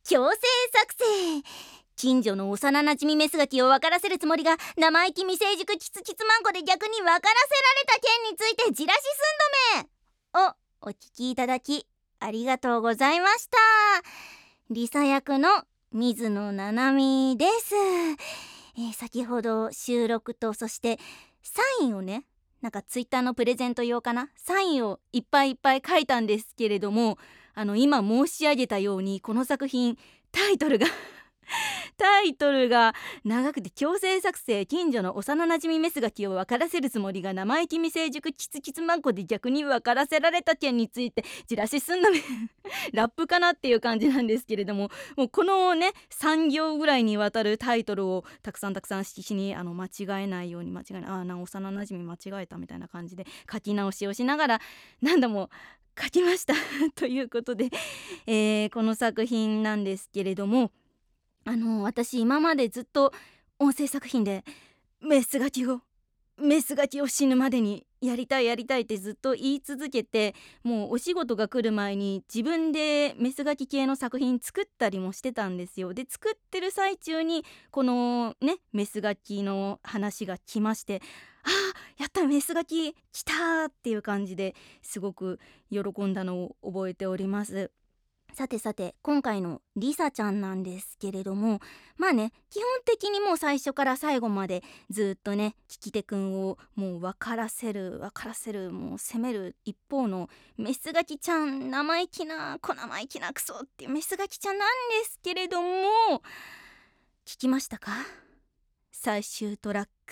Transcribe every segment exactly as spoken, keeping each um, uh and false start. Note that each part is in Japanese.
強制作戦。近所の幼なじみメスガキを分からせるつもりが生意気未成熟キツキツマンコで逆に分からせられた件についてじらしすんどめをお聞きいただきありがとうございました。リサ役の水野七海です。えー、先ほど収録とそしてサインをね、なんかツイッターのプレゼント用かな、サインをいっぱいいっぱい書いたんですけれども、あの今申し上げたようにこの作品タイトルがタイトルが長くて、強制作成近所の幼なじみメスガキを分からせるつもりが生意気未成熟キツキツマンコで逆に分からせられた件についてじらしすんだめラップかなっていう感じなんですけれども、もうこのねさん行ぐらいにわたるタイトルをたくさんたくさん色紙にあの間違えないように、間違えない、ああな幼なじみ間違えたみたいな感じで書き直しをしながら何度も書きましたということで、えー、この作品なんですけれども、あの私今までずっと音声作品でメスガキをメスガキを死ぬまでにやりたいやりたいってずっと言い続けて、もうお仕事が来る前に自分でメスガキ系の作品作ったりもしてたんですよ。で作ってる最中にこのねメスガキの話が来まして、あーやったメスガキ来たっていう感じですごく喜んだのを覚えております。さてさて今回のリサちゃんなんですけれども、まあね基本的にもう最初から最後までずっとね聞き手くんをもう分からせる分からせるもう責める一方のメスガキちゃん、生意気な小生意気なクソっていうメスガキちゃんなんですけれども、聞きましたか？最終トラック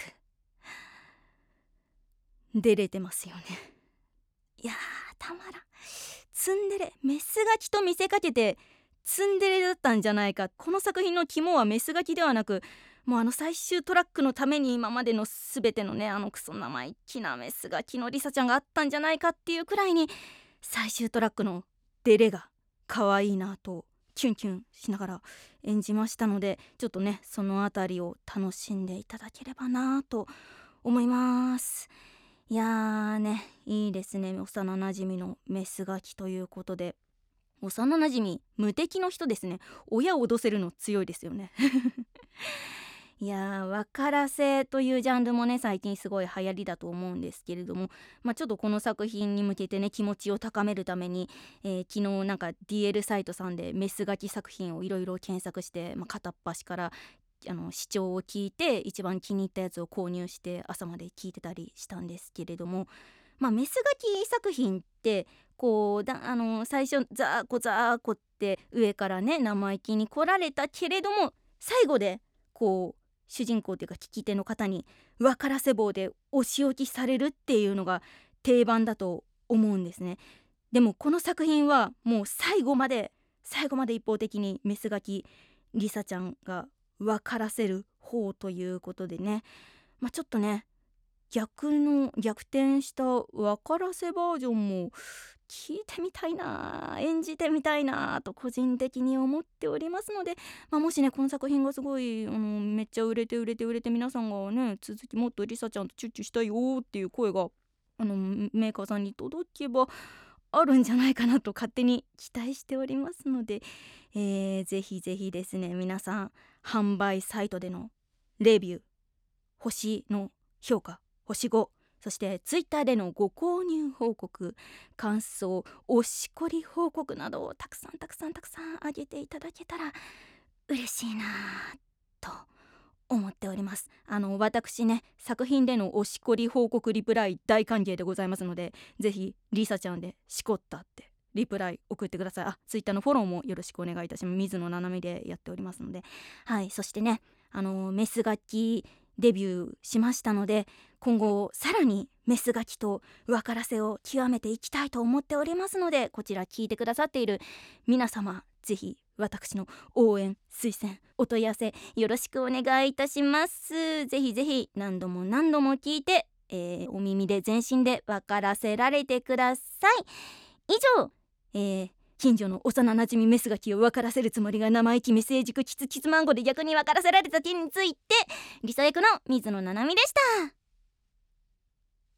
出れてますよね。いやーたまらん、ツンデレ、メスガキと見せかけてツンデレだったんじゃないか。この作品の肝はメスガキではなく、もうあの最終トラックのために今までの全てのねあのクソ生意気なメスガキのリサちゃんがあったんじゃないかっていうくらいに、最終トラックのデレが可愛いなとキュンキュンしながら演じましたので、ちょっとねそのあたりを楽しんでいただければなと思います。いやーね、いいですね。幼なじみのメスガキということで、幼なじみ無敵の人ですね。親を脅せるの強いですよねいやー分からせというジャンルもね最近すごい流行りだと思うんですけれども、まあ、ちょっとこの作品に向けてね気持ちを高めるために、えー、昨日なんか ディーエル サイトさんでメスガキ作品をいろいろ検索して、まあ、片っ端からあの視聴を聞いて一番気に入ったやつを購入して朝まで聞いてたりしたんですけれども、まあ、メスガキ作品ってこうだあの最初ザーコザーコって上からね生意気に来られたけれども、最後でこう主人公というか聞き手の方に分からせ棒でお仕置きされるっていうのが定番だと思うんですね。でもこの作品はもう最後まで最後まで一方的にメスガキリサちゃんが分からせる方ということでね、まあ、ちょっとね逆の逆転した分からせバージョンも聞いてみたいな、演じてみたいなと個人的に思っておりますので、まあ、もしねこの作品がすごいあのめっちゃ売れて売れて売れて皆さんがね続きもっとリサちゃんとチュッチュしたいよっていう声があのメーカーさんに届けばあるんじゃないかなと勝手に期待しておりますので、えー、ぜひぜひですね皆さん販売サイトでのレビュー、星の評価星ご、そしてツイッターでのご購入報告、感想、おしこり報告などをたくさんたくさんたくさんあげていただけたら嬉しいなと思っております。あの私ね作品でのおしこり報告リプライ大歓迎でございますので、ぜひリサちゃんでしこったってリプライ送ってください。あ、ツイッターのフォローもよろしくお願いいたします。水野七海でやっておりますので、はい。そしてねあのメスガキデビューしましたので、今後さらにメスガキと分からせを極めていきたいと思っておりますので、こちら聞いてくださっている皆様ぜひ私の応援推薦お問い合わせよろしくお願いいたします。ぜひぜひ何度も何度も聞いて、えー、お耳で全身で分からせられてください。以上、えー近所の幼なじみメスガキを分からせるつもりが生意気未成熟キツキツマンゴで逆に分からせられた件についてリサ役の水野七海でした。